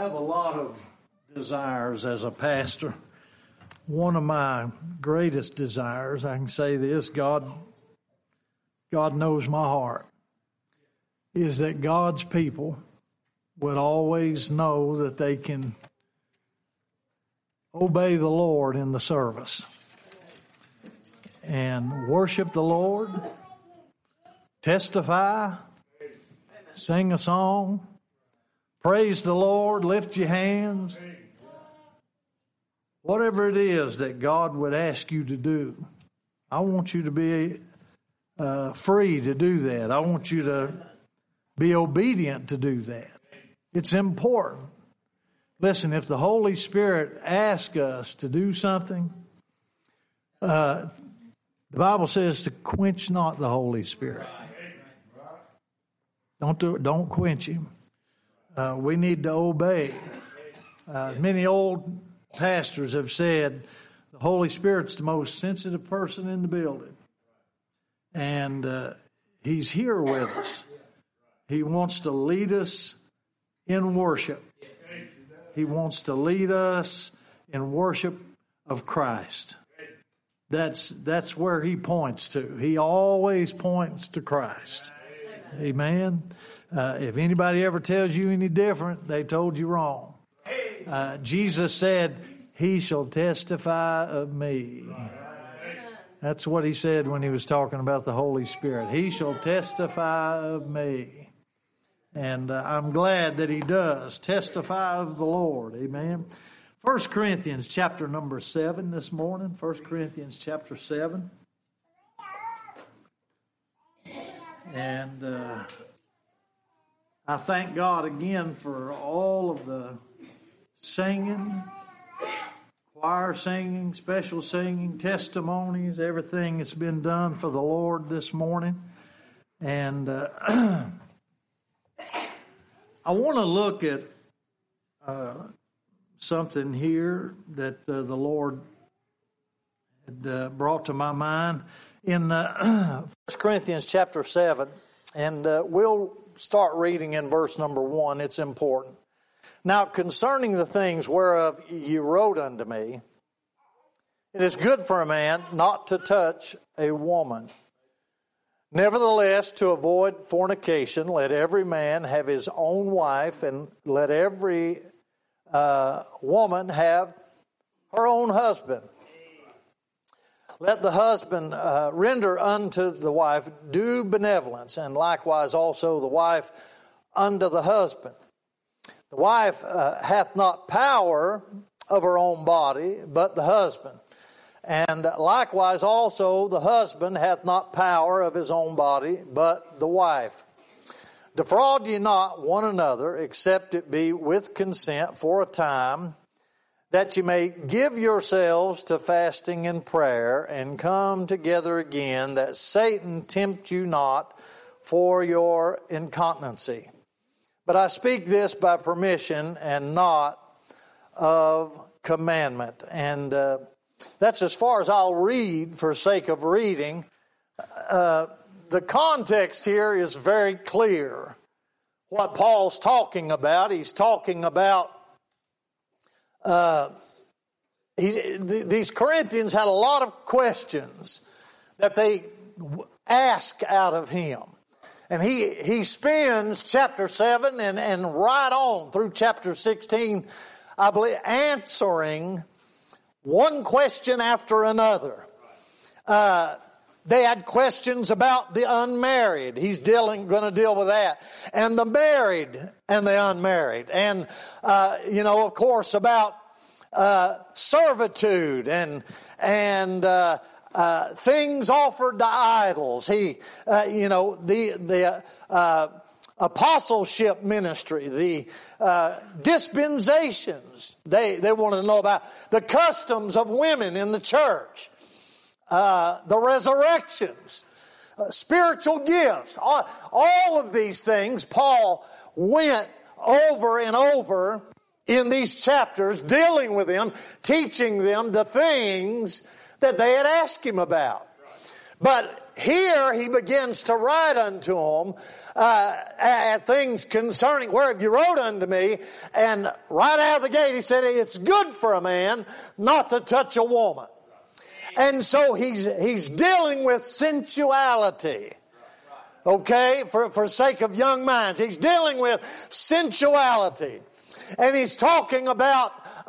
have a lot of desires as a pastor. One of my greatest desires, I can say this, God knows my heart, is that God's people would always know that they can obey the Lord in the service and worship the Lord, testify, sing a song, praise the Lord, lift your hands. Whatever it is that God would ask you to do, I want you to be free to do that. I want you to be obedient to do that. It's important. Listen, if the Holy Spirit asks us to do something, the Bible says to quench not the Holy Spirit. Don't quench Him. We need to obey. Many old pastors have said the Holy Spirit's the most sensitive person in the building. And He's here with us. He wants to lead us in worship. He wants to lead us in worship of Christ. That's where He points to. He always points to Christ. Amen. If anybody ever tells you any different, they told you wrong. Jesus said, He shall testify of me. That's what He said when He was talking about the Holy Spirit. He shall testify of me. And I'm glad that He does testify of the Lord. Amen. 1 Corinthians chapter number 7 this morning. 1 Corinthians chapter 7. And I thank God again for all of the singing, choir singing, special singing, testimonies, everything that's been done for the Lord this morning. And I want to look at something here that the Lord had brought to my mind in 1 Corinthians chapter 7. And we'll start reading in verse number 1. It's important. Now, concerning the things whereof ye wrote unto me, it is good for a man not to touch a woman. Nevertheless, to avoid fornication, let every man have his own wife, and let every woman have her own husband. Let the husband render unto the wife due benevolence, and likewise also the wife unto the husband. The wife hath not power of her own body, but the husband. And likewise also the husband hath not power of his own body, but the wife. Defraud ye not one another, except it be with consent for a time, that ye may give yourselves to fasting and prayer, and come together again, that Satan tempt you not for your incontinency. But I speak this by permission and not of commandment. And that's as far as I'll read for sake of reading. The context here is very clear. What Paul's talking about, he's talking about these Corinthians had a lot of questions that they ask out of him. And he spends chapter 7 and right on through chapter 16, I believe, answering one question after another. They had questions about the unmarried. He's going to deal with that. And the married and the unmarried. And, of course, about servitude and things offered to idols. The apostleship ministry, the dispensations. They wanted to know about the customs of women in the church, the resurrections, spiritual gifts. All of these things Paul went over and over in these chapters, dealing with them, teaching them the things that they had asked him about. But here he begins to write unto them at things concerning, where have you wrote unto me? And right out of the gate he said, it's good for a man not to touch a woman. And so he's dealing with sensuality. Okay, for sake of young minds. He's dealing with sensuality. And he's talking about,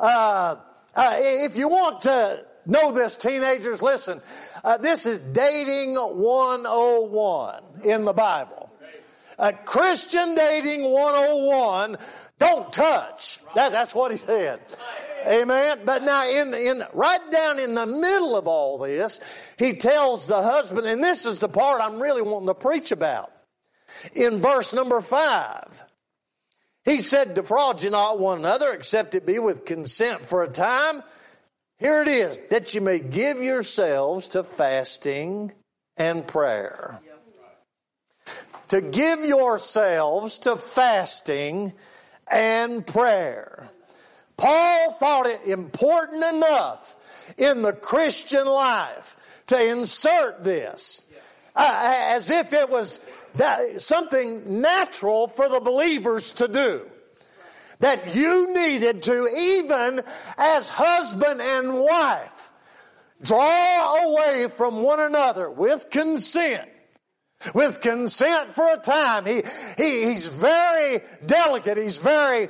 if you want to know this, teenagers, listen, this is dating 101 in the Bible. Christian dating 101, don't touch. That's what he said. Amen. But now right down in the middle of all this, he tells the husband, and this is the part I'm really wanting to preach about. In verse number 5, he said, defraud you not one another, except it be with consent for a time. Here it is, that you may give yourselves to fasting and prayer. To give yourselves to fasting and prayer. Paul thought it important enough in the Christian life to insert this as if it was something natural for the believers to do. That you needed to, even as husband and wife, draw away from one another with consent. With consent for a time. He's very delicate. He's very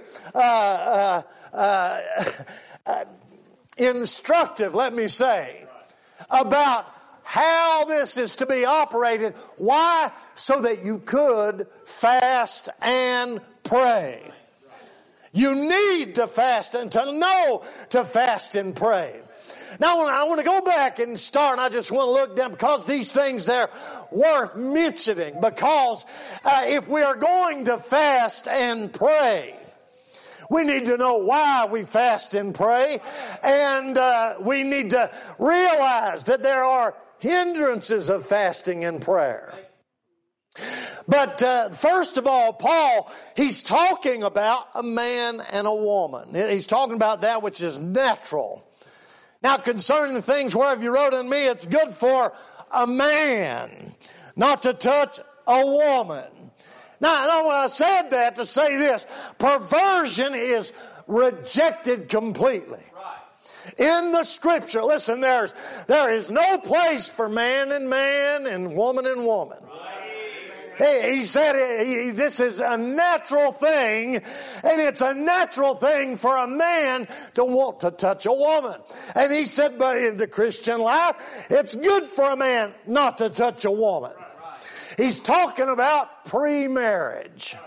instructive, let me say, about how this is to be operated. Why? So that you could fast and pray. You need to fast and to know to fast and pray. Now, I want to go back and start, and I just want to look down, because these things, they're worth mentioning. Because if we are going to fast and pray, we need to know why we fast and pray. And we need to realize that there are hindrances of fasting and prayer. But first of all, Paul, he's talking about a man and a woman. He's talking about that which is natural. Now, concerning the things whereof you wrote unto me, it's good for a man not to touch a woman. Now, I said that to say this. Perversion is rejected completely. In the Scripture, listen, there is no place for man and woman and woman. He said this is a natural thing, and it's a natural thing for a man to want to touch a woman. And he said, but in the Christian life, it's good for a man not to touch a woman. He's talking about pre-marriage.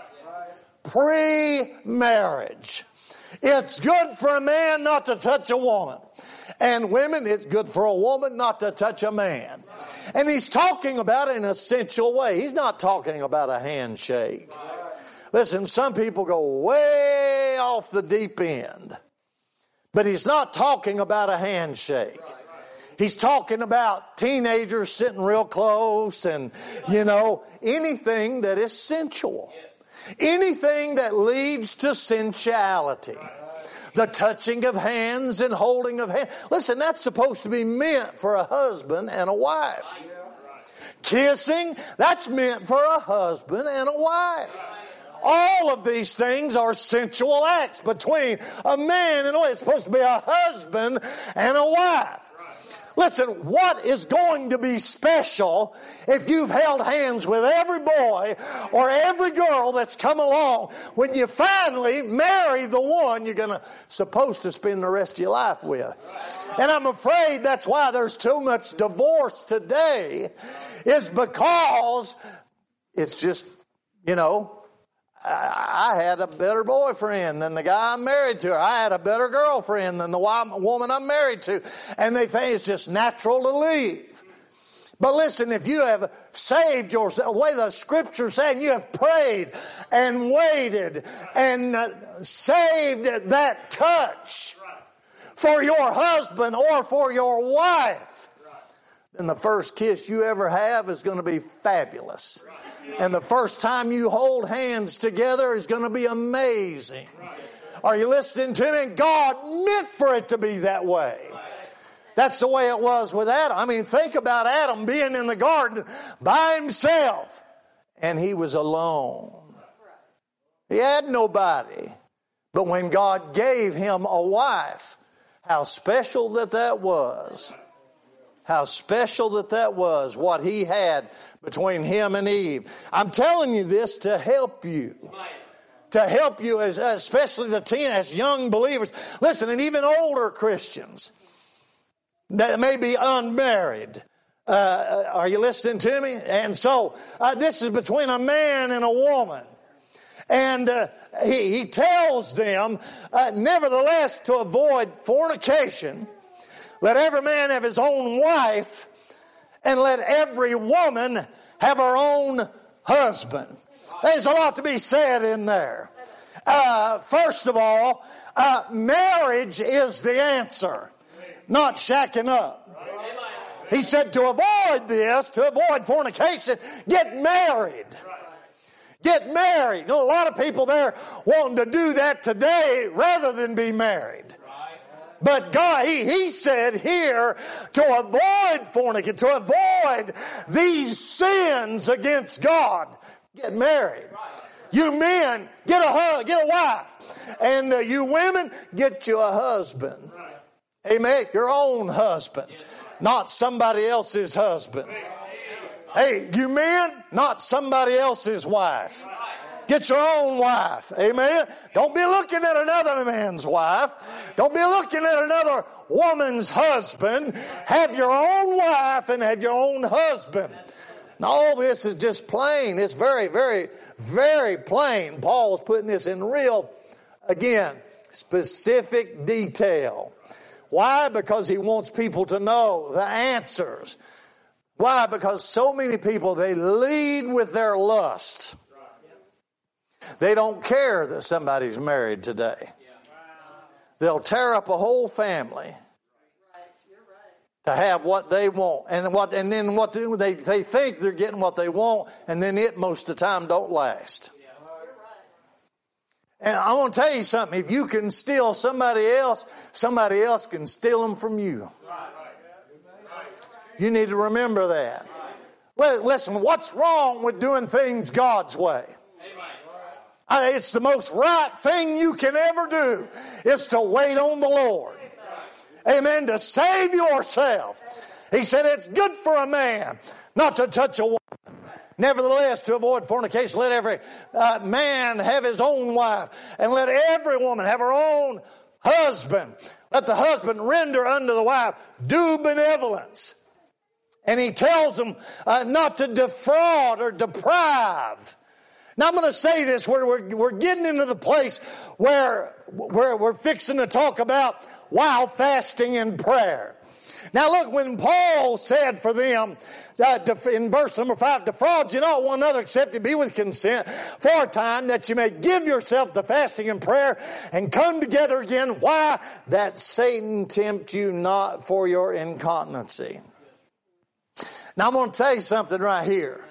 Pre-marriage. It's good for a man not to touch a woman. And women, it's good for a woman not to touch a man. And he's talking about it in a sensual way. He's not talking about a handshake. Listen, some people go way off the deep end. But he's not talking about a handshake. He's talking about teenagers sitting real close and, anything that is sensual. Anything that leads to sensuality. The touching of hands and holding of hands. Listen, that's supposed to be meant for a husband and a wife. Kissing, that's meant for a husband and a wife. All of these things are sensual acts between a man and a wife. It's supposed to be a husband and a wife. Listen, what is going to be special if you've held hands with every boy or every girl that's come along when you finally marry the one you're supposed to spend the rest of your life with? And I'm afraid that's why there's too much divorce today, is because it's just, I had a better boyfriend than the guy I'm married to. I had a better girlfriend than the woman I'm married to. And they think it's just natural to leave. But listen, if you have saved yourself, the way the Scripture's saying, you have prayed and waited and saved that touch for your husband or for your wife, then the first kiss you ever have is going to be fabulous. And the first time you hold hands together is going to be amazing. Are you listening to me? God meant for it to be that way. That's the way it was with Adam. I mean, think about Adam being in the garden by himself. And he was alone. He had nobody. But when God gave him a wife, how special that was. How special that was, what he had between him and Eve. I'm telling you this to help you. To help you, especially as young believers. Listen, and even older Christians that may be unmarried. Are you listening to me? And so this is between a man and a woman. And he tells them, nevertheless, to avoid fornication, let every man have his own wife, and let every woman have her own husband. There's a lot to be said in there. First of all, marriage is the answer, not shacking up. He said to avoid this, to avoid fornication, get married. Get married. You know, a lot of people there wanting to do that today rather than be married. But God, He said here to avoid fornication, to avoid these sins against God, get married. You men, get a wife. And you women, get you a husband. Amen. Your own husband. Not somebody else's husband. Hey, you men, not somebody else's wife. Get your own wife. Amen. Don't be looking at another man's wife. Don't be looking at another woman's husband. Have your own wife and have your own husband. Now, all this is just plain. It's very, very, very plain. Paul's putting this in real, again, specific detail. Why? Because he wants people to know the answers. Why? Because so many people, they lead with their lust. They don't care that somebody's married today. They'll tear up a whole family to have what they want. And then what they think they're getting what they want, and then it most of the time don't last. And I want to tell you something. If you can steal somebody else can steal them from you. You need to remember that. Well, listen, what's wrong with doing things God's way? It's the most right thing you can ever do is to wait on the Lord. Amen. To save yourself. He said it's good for a man not to touch a woman. Nevertheless, to avoid fornication, let every man have his own wife, and let every woman have her own husband. Let the husband render unto the wife due benevolence. And he tells them not to defraud or deprive. Now I'm going to say this, we're getting into the place where we're fixing to talk about while fasting and prayer. Now look, when Paul said for them, in verse number 5, defraud you not one another except you be with consent for a time that you may give yourself to fasting and prayer and come together again. Why? That Satan tempt you not for your incontinency. Now I'm going to tell you something right here.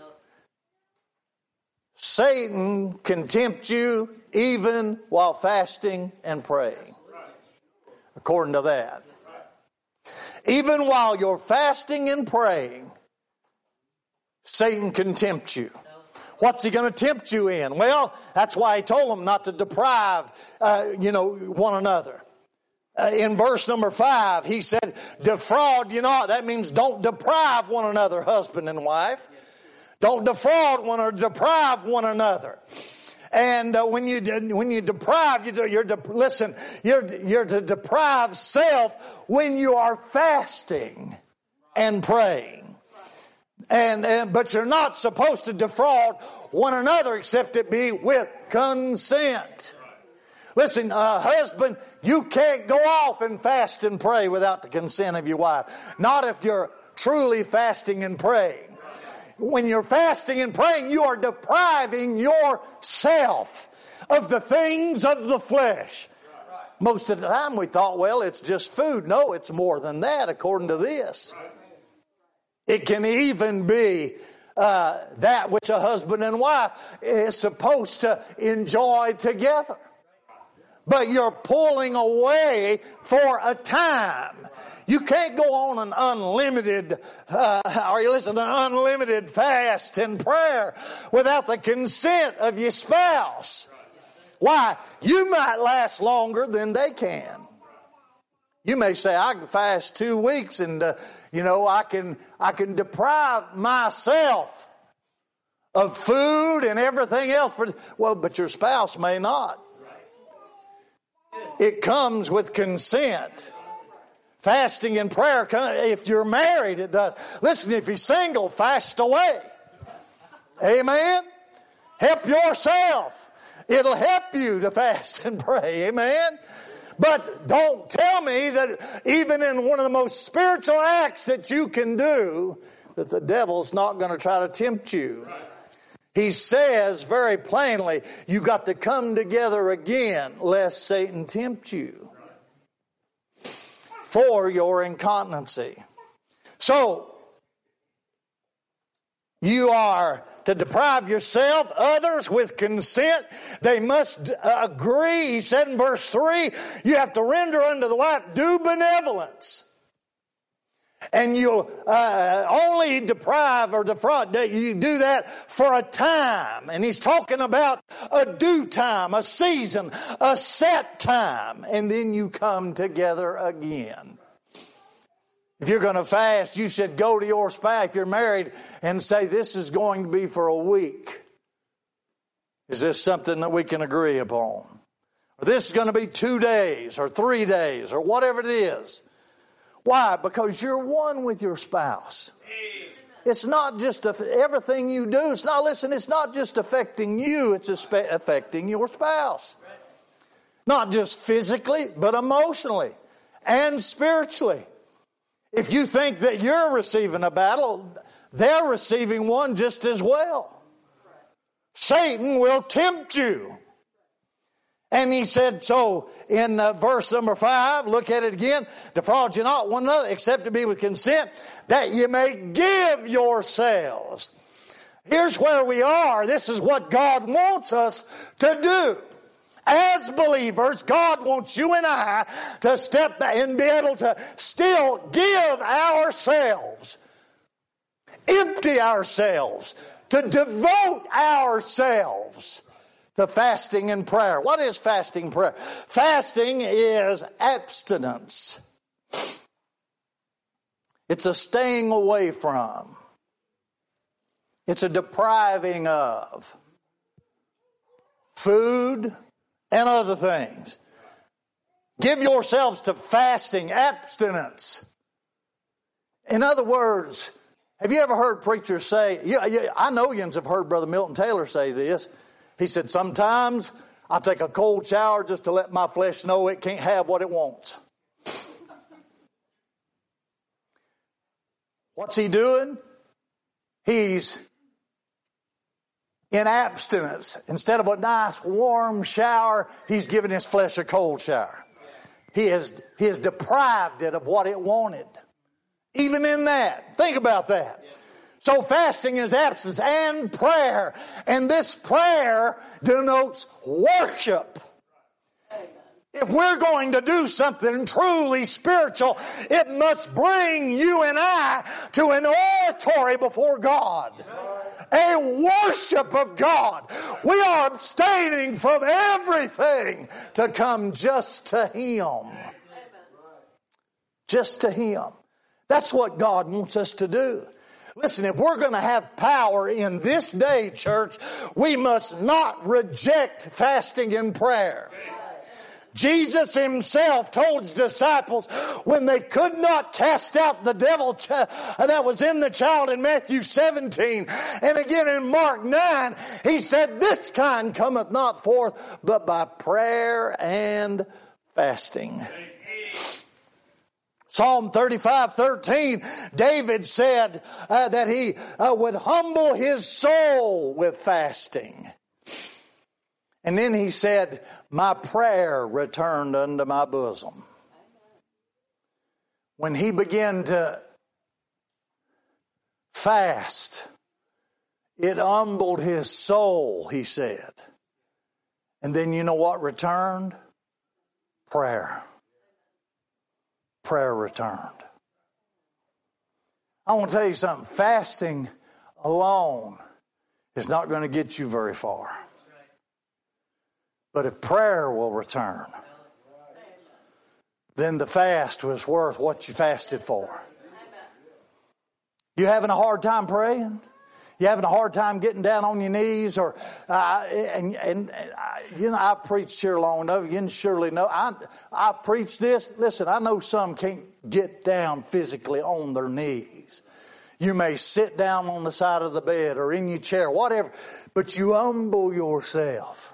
Satan can tempt you even while fasting and praying. According to that. Even while you're fasting and praying, Satan can tempt you. What's he going to tempt you in? Well, that's why he told them not to deprive, one another. In verse number 5, he said, defraud you not. That means don't deprive one another, husband and wife. Don't defraud one or deprive one another. And when you deprive, you're to deprive self when you are fasting and praying. But you're not supposed to defraud one another except it be with consent. Listen, husband, you can't go off and fast and pray without the consent of your wife. Not if you're truly fasting and praying. When you're fasting and praying, you are depriving yourself of the things of the flesh. Most of the time we thought, well, it's just food. No, it's more than that according to this. It can even be that which a husband and wife is supposed to enjoy together. but you're pulling away for a time. You can't go on an unlimited, an unlimited fast and prayer without the consent of your spouse. Why? You might last longer than they can. You may say, I can fast 2 weeks and, I can deprive myself of food and everything else. But your spouse may not. It comes with consent. Fasting and prayer, if you're married, it does. Listen, if you're single, fast away. Amen? Help yourself. It'll help you to fast and pray. Amen? But don't tell me that even in one of the most spiritual acts that you can do, that the devil's not going to try to tempt you. He says very plainly, you got to come together again, lest Satan tempt you for your incontinency. So, you are to deprive yourself, others with consent. They must agree. He said in verse 3, you have to render unto the wife due benevolence. And you only deprive or defraud, you do that for a time. And he's talking about a due time, a season, a set time. And then you come together again. If you're going to fast, you should go to your spouse, if you're married, and say, this is going to be for a week. Is this something that we can agree upon? Or this is going to be 2 days or 3 days or whatever it is. Why? Because you're one with your spouse. It's not just everything you do. It's not just affecting you. It's affecting your spouse. Not just physically, but emotionally and spiritually. If you think that you're receiving a battle, they're receiving one just as well. Satan will tempt you. And he said, so in verse number 5, look at it again. Defraud you not one another, except to be with consent, that you may give yourselves. Here's where we are. This is what God wants us to do. As believers, God wants you and I to step back and be able to still give ourselves, empty ourselves, to devote ourselves to fasting and prayer. What is fasting and prayer? Fasting is abstinence. It's a staying away from. It's a depriving of food and other things. Give yourselves to fasting, abstinence. In other words, have you ever heard preachers say, I know you have heard Brother Milton Taylor say this. He said, sometimes I take a cold shower just to let my flesh know it can't have what it wants. What's he doing? He's in abstinence. Instead of a nice warm shower, he's giving his flesh a cold shower. He has deprived it of what it wanted. Even in that. Think about that. So fasting is abstinence and prayer. And this prayer denotes worship. If we're going to do something truly spiritual, it must bring you and I to an oratory before God. A worship of God. We are abstaining from everything to come just to Him. Just to Him. That's what God wants us to do. Listen, if we're going to have power in this day, church, we must not reject fasting and prayer. Jesus Himself told His disciples when they could not cast out the devil that was in the child in Matthew 17 and again in Mark 9, He said, this kind cometh not forth but by prayer and fasting. Psalm 35:13, David said that he would humble his soul with fasting. And then he said, my prayer returned unto my bosom. When he began to fast, it humbled his soul, he said. And then you know what returned? prayer. Prayer returned. I want to tell you something. Fasting alone is not going to get you very far. But if prayer will return, then the fast was worth what you fasted for. You having a hard time praying? You having a hard time getting down on your knees? Or you know, I've preached here long enough. You can surely know. I preach this. Listen, I know some can't get down physically on their knees. You may sit down on the side of the bed or in your chair, whatever, but you humble yourself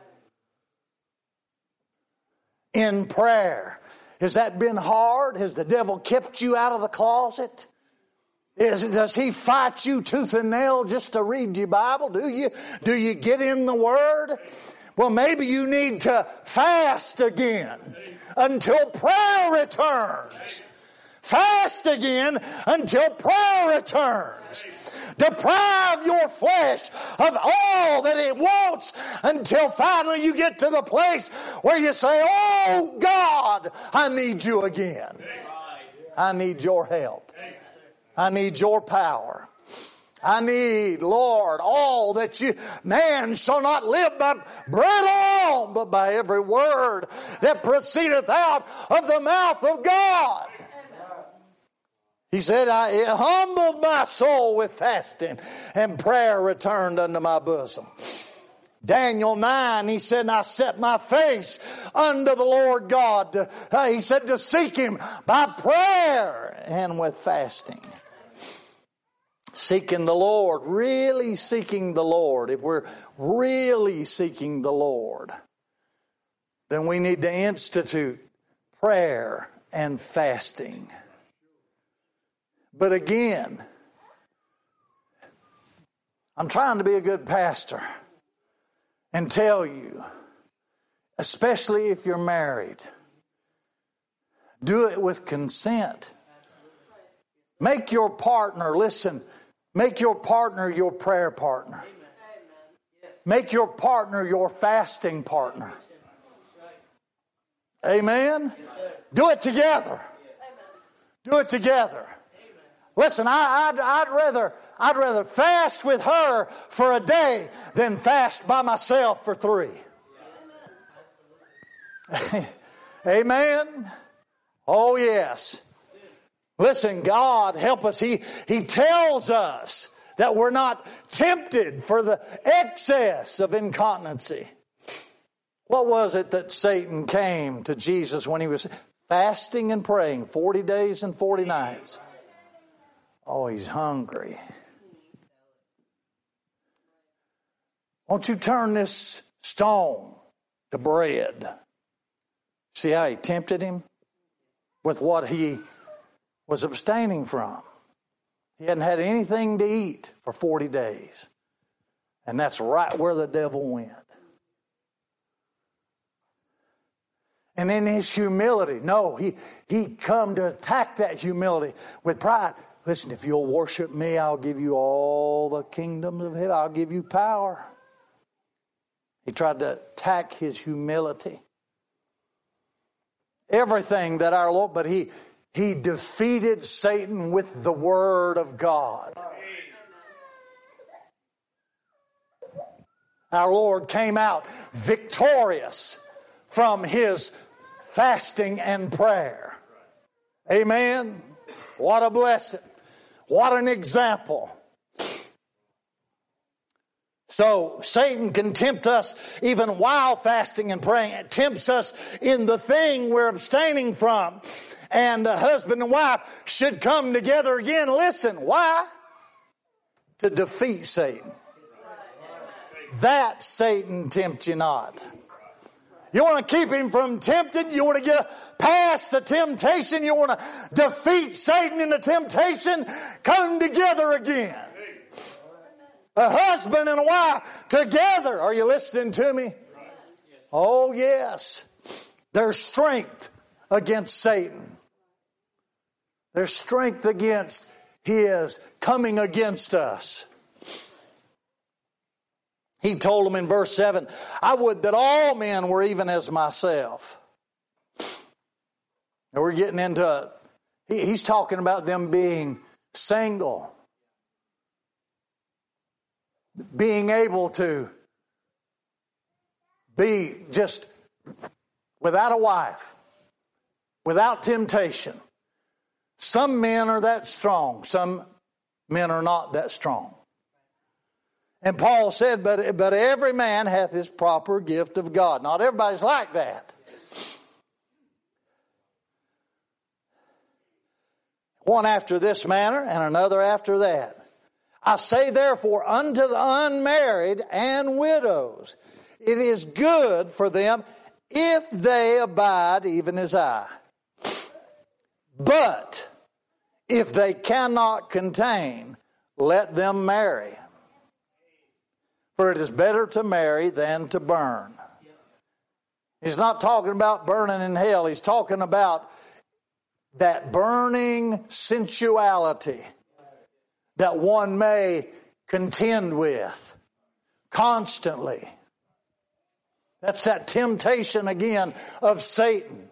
in prayer. Has that been hard? Has the devil kept you out of the closet? Does he fight you tooth and nail just to read your Bible? Do you get in the Word? Well, maybe you need to fast again until prayer returns. Fast again until prayer returns. Deprive your flesh of all that it wants until finally you get to the place where you say, oh God, I need you again. I need your help. I need your power. I need, Lord, all that you... Man shall not live by bread alone, but by every word that proceedeth out of the mouth of God. He said, I humbled my soul with fasting, and prayer returned unto my bosom. Daniel 9, he said, and I set my face unto the Lord God. He said to seek Him by prayer and with fasting. Seeking the Lord, really seeking the Lord. If we're really seeking the Lord, then we need to institute prayer and fasting. But again, I'm trying to be a good pastor and tell you, especially if you're married, do it with consent. Make your partner, listen, make your partner your prayer partner. Make your partner your fasting partner. Amen? Do it together. Do it together. Listen, I'd rather fast with her for a day than fast by myself for 3. Amen? Oh, yes. Listen, God help us. He tells us that we're not tempted for the excess of incontinency. What was it that Satan came to Jesus when He was fasting and praying 40 days and 40 nights? Oh, he's hungry. Won't you turn this stone to bread? See how he tempted him? With what he was abstaining from. He hadn't had anything to eat for 40 days. And that's right where the devil went. And in his humility, no, he come to attack that humility with pride. Listen, if you'll worship me, I'll give you all the kingdoms of heaven. I'll give you power. He tried to attack his humility. Everything that our Lord, but he defeated Satan with the Word of God. Our Lord came out victorious from His fasting and prayer. Amen. What a blessing. What an example. So Satan can tempt us even while fasting and praying. It tempts us in the thing we're abstaining from. And a husband and wife should come together again. Listen, why? To defeat Satan. That Satan tempt you not. You want to keep him from tempting? You want to get past the temptation? You want to defeat Satan in the temptation? Come together again. A husband and a wife together. Are you listening to me? Oh, yes. There's strength against Satan. There's strength against his coming against us. He told them in verse 7, I would that all men were even as myself. And we're getting into, he's talking about them being single. Being able to be just without a wife, without temptation. Some men are that strong. Some men are not that strong. And Paul said, but every man hath his proper gift of God. Not everybody's like that. One after this manner, and another after that. I say therefore unto the unmarried and widows, it is good for them if they abide even as I. But if they cannot contain, let them marry. For it is better to marry than to burn. He's not talking about burning in hell. He's talking about that burning sensuality that one may contend with constantly. That's that temptation again of Satan.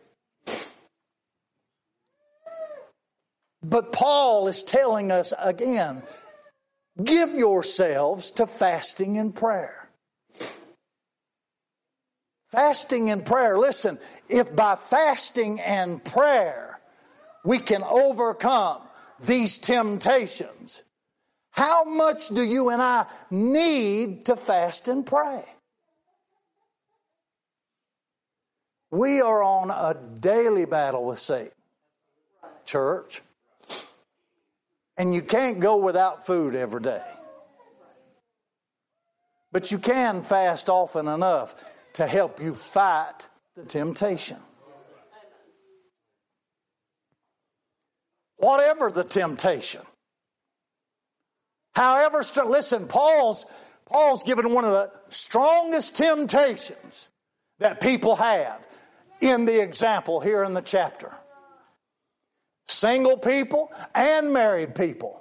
But Paul is telling us again, give yourselves to fasting and prayer. Fasting and prayer. Listen, if by fasting and prayer we can overcome these temptations, how much do you and I need to fast and pray? We are on a daily battle with Satan, church. And you can't go without food every day. But you can fast often enough to help you fight the temptation. Whatever the temptation. However, listen, Paul's given one of the strongest temptations that people have in the example here in the chapter. Single people and married people.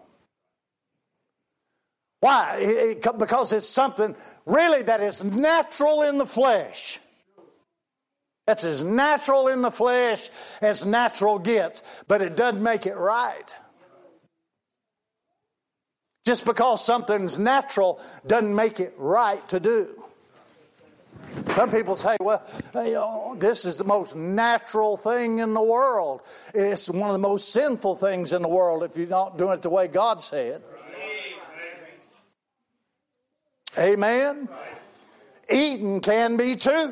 Why? Because it's something really that is natural in the flesh. That's as natural in the flesh as natural gets, but it doesn't make it right. Just because something's natural doesn't make it right to do. Some people say, well, this is the most natural thing in the world. It's one of the most sinful things in the world if you're not doing it the way God said. Amen? Eating can be too.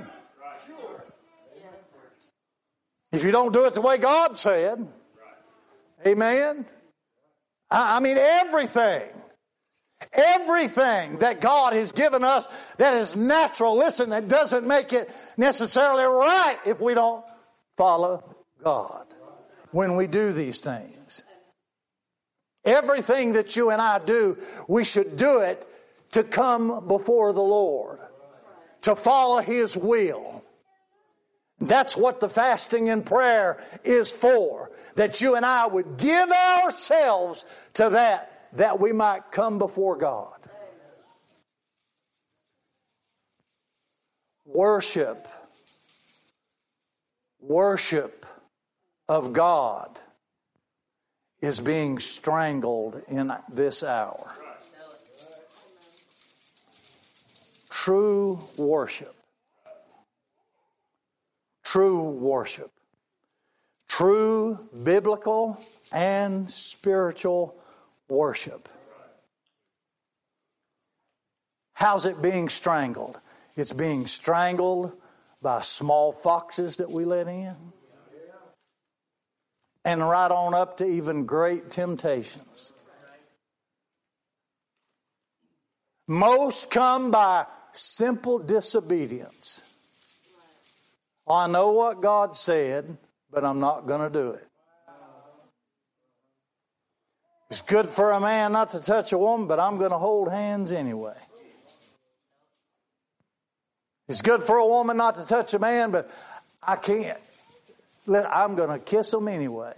If you don't do it the way God said. Amen? I mean everything. Everything that God has given us that is natural, listen, it doesn't make it necessarily right if we don't follow God when we do these things. Everything that you and I do, we should do it to come before the Lord, to follow His will. That's what the fasting and prayer is for, that you and I would give ourselves to that we might come before God. Worship of God is being strangled in this hour. True worship. True worship. True biblical and spiritual worship. How's it being strangled? It's being strangled by small foxes that we let in. And right on up to even great temptations. Most come by simple disobedience. I know what God said, but I'm not going to do it. It's good for a man not to touch a woman, but I'm going to hold hands anyway. It's good for a woman not to touch a man, but I can't. I'm going to kiss them anyway.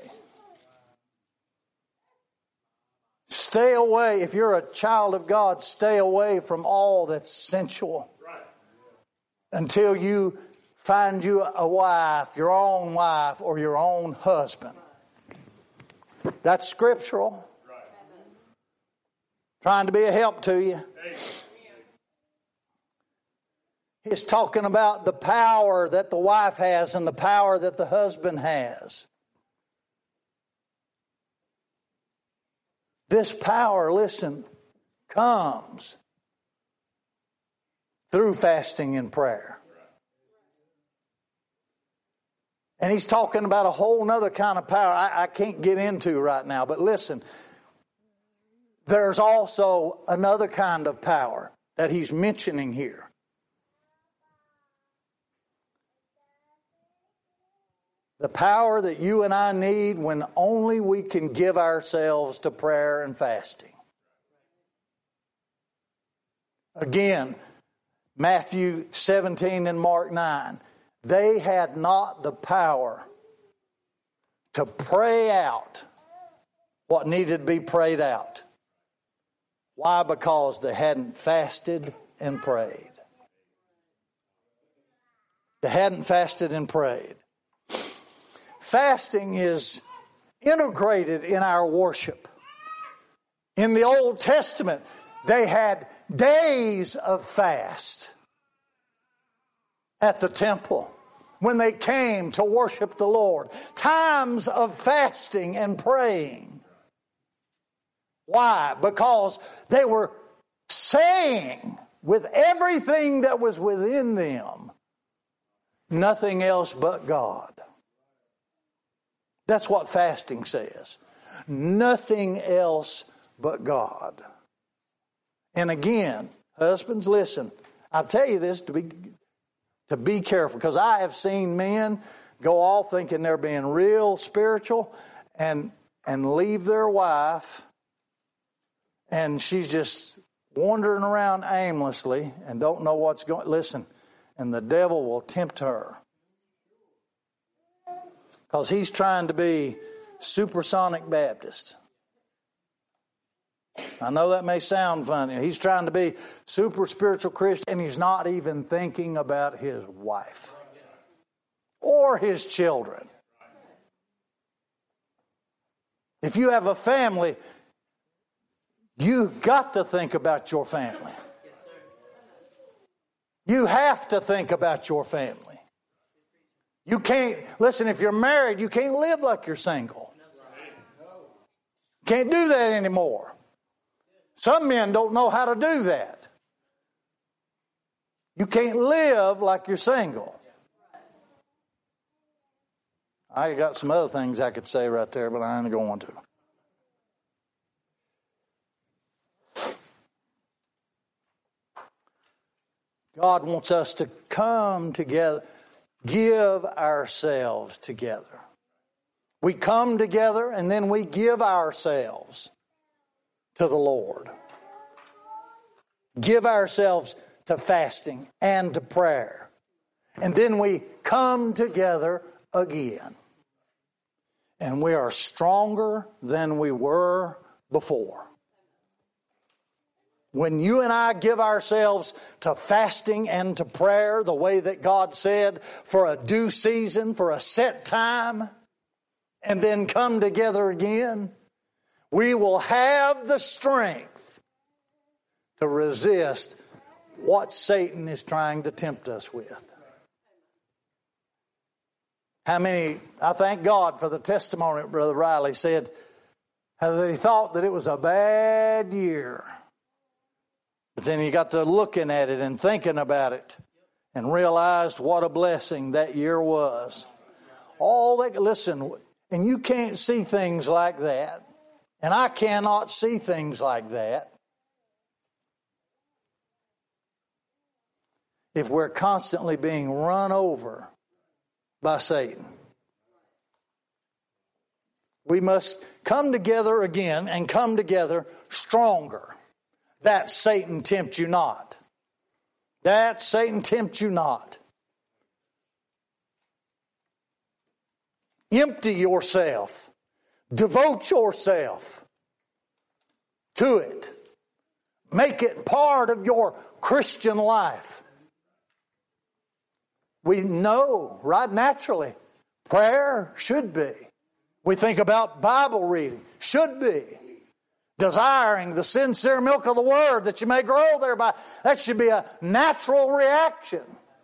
Stay away. If you're a child of God, stay away from all that's sensual until you find you a wife, your own wife, or your own husband. That's scriptural. Trying to be a help to you. He's talking about the power that the wife has and the power that the husband has. This power, listen, comes through fasting and prayer. And he's talking about a whole other kind of power I can't get into right now. But listen, there's also another kind of power that he's mentioning here. The power that you and I need when only we can give ourselves to prayer and fasting. Again, Matthew 17 and Mark 9. They had not the power to pray out what needed to be prayed out. Why? Because they hadn't fasted and prayed. They hadn't fasted and prayed. Fasting is integrated in our worship. In the Old Testament, they had days of fast at the temple when they came to worship the Lord. Times of fasting and praying. Why? Because they were saying with everything that was within them, nothing else but God. That's what fasting says. Nothing else but God. And again, husbands, listen. I'll tell you this to be careful, because I have seen men go off thinking they're being real spiritual and leave their wife, and she's just wandering around aimlessly and don't know what's going. Listen, and the devil will tempt her. Because he's trying to be supersonic Baptist. I know that may sound funny. He's trying to be super spiritual Christian, and he's not even thinking about his wife or his children. If you have a family, you've got to think about your family. You have to think about your family. You can't, listen, if you're married, you can't live like you're single. Can't do that anymore. Some men don't know how to do that. You can't live like you're single. I got some other things I could say right there, but I ain't going to. God wants us to come together. Give ourselves together. We come together and then we give ourselves to the Lord. Give ourselves to fasting and to prayer. And then we come together again. And we are stronger than we were before. When you and I give ourselves to fasting and to prayer the way that God said, for a due season, for a set time, and then come together again, we will have the strength to resist what Satan is trying to tempt us with. How many, I thank God for the testimony Brother Riley said, how he thought that it was a bad year. But then he got to looking at it and thinking about it and realized what a blessing that year was. All that, listen, and you can't see things like that. And I cannot see things like that if we're constantly being run over by Satan. We must come together again and come together stronger. That Satan tempt you not. That Satan tempt you not. Empty yourself. Devote yourself to it. Make it part of your Christian life. We know right naturally prayer should be. We think about Bible reading, should be. Desiring the sincere milk of the Word that you may grow thereby. That should be a natural reaction.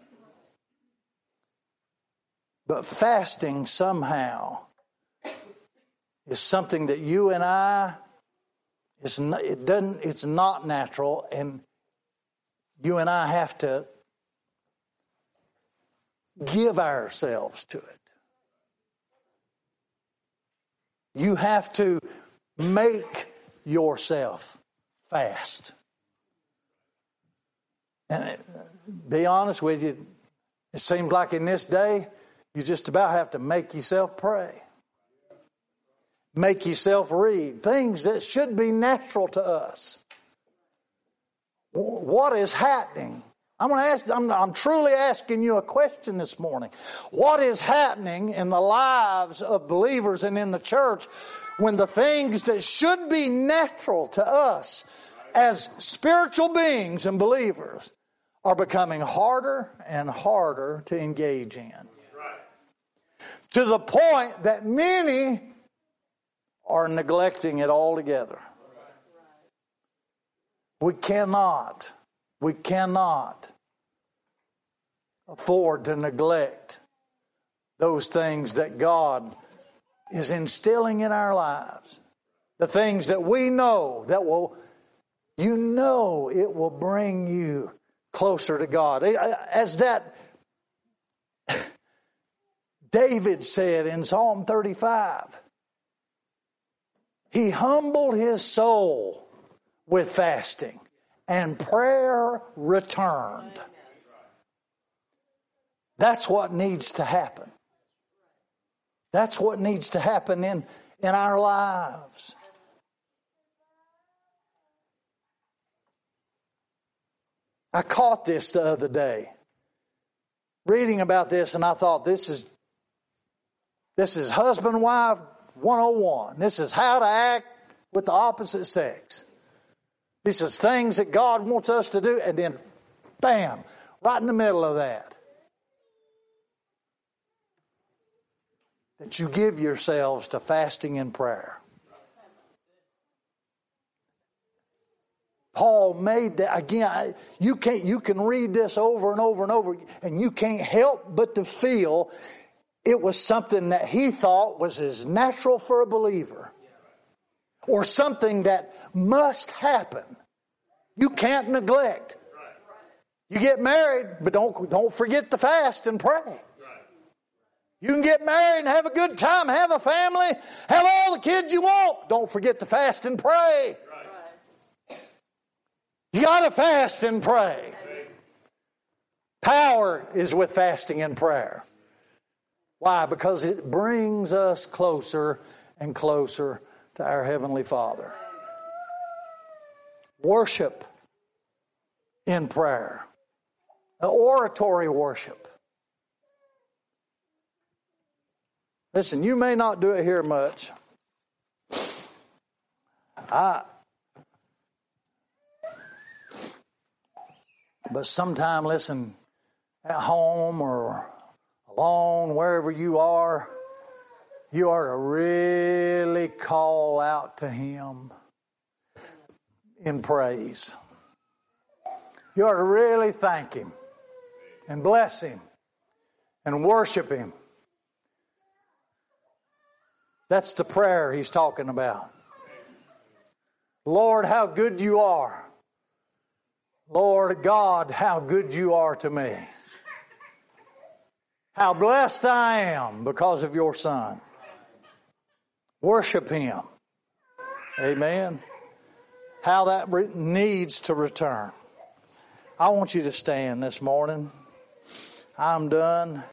But fasting somehow is something that you and I, it's not natural, and you and I have to give ourselves to it. You have to make yourself fast. And be honest with you, it seems like in this day, you just about have to make yourself pray. Make yourself read. Things that should be natural to us. What is happening? I'm truly asking you a question this morning. What is happening in the lives of believers and in the church when the things that should be natural to us as spiritual beings and believers are becoming harder and harder to engage in? To the point that many are neglecting it altogether. We cannot afford to neglect those things that God is instilling in our lives. The things that we know that will, it will bring you closer to God. As that David said in Psalm 35, he humbled his soul with fasting, and prayer returned. That's what needs to happen. That's what needs to happen in our lives. I caught this the other day, reading about this, and I thought this is husband-wife 101. This is how to act with the opposite sex. This is things that God wants us to do, and then, bam, right in the middle of that you give yourselves to fasting and prayer. Paul made that, again, you can read this over and over and over, and you can't help but to feel it was something that he thought was as natural for a believer, or something that must happen. You can't neglect. You get married, but don't forget to fast and pray. You can get married and have a good time, have a family, have all the kids you want. Don't forget to fast and pray. You got to fast and pray. Power is with fasting and prayer. Why? Because it brings us closer and closer to our Heavenly Father. Worship in prayer. Oratory worship. Listen, you may not do it here much. But sometime, listen, at home or alone, wherever you are to really call out to Him in praise. You are to really thank Him and bless Him and worship Him. That's the prayer he's talking about. Lord, how good you are. Lord God, how good you are to me. How blessed I am because of your Son. Worship Him. Amen. How that needs to return. I want you to stand this morning. I'm done.